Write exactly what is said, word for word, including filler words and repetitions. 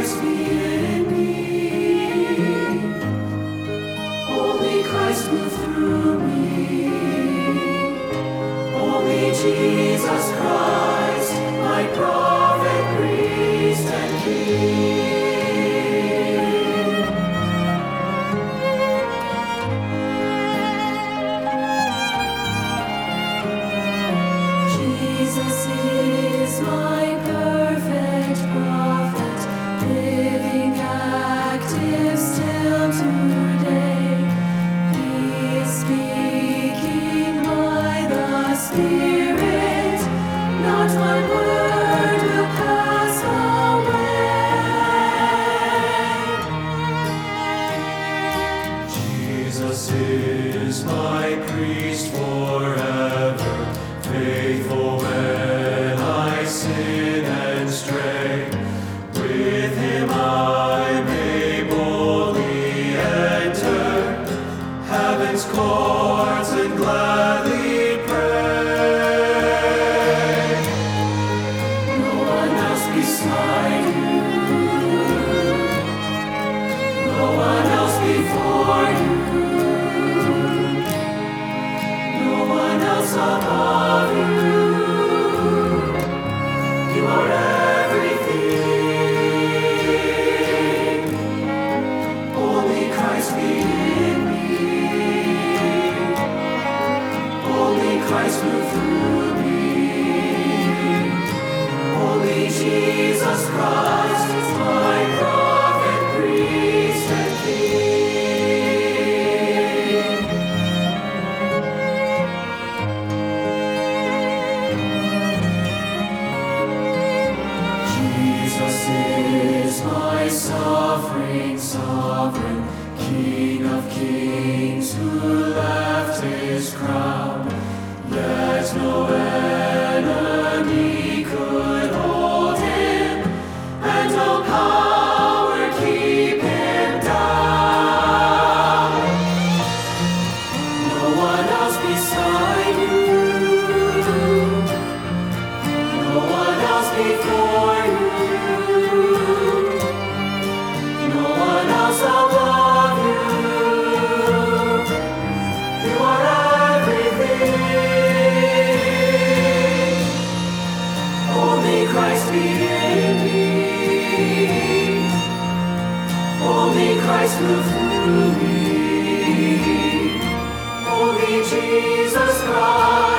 Christ be in me. Only Christ move through me. Only Jesus Christ, my prophet, priest, and king. Jesus is my perfect prophet, living active still today. He is speaking by the Spirit, not one word will pass away. Jesus is my priest forever, faithful when I sin and stray. With him I may boldly enter heaven's courts and gladly pray. No one else beside you, no one else before you, no one else above you. You are everything. Only Christ be in me. Only Christ move through me. Only Jesus Christ is my prophet, priest, and king. Jesus is my suffering sovereign, King of kings, who left his crown. Yet no enemy could hold him, and no power keep him down. No one else beside you, no one else before you, no one else above you. You are everything. Only Christ be in me. Only Christ move through me. Only Jesus Christ.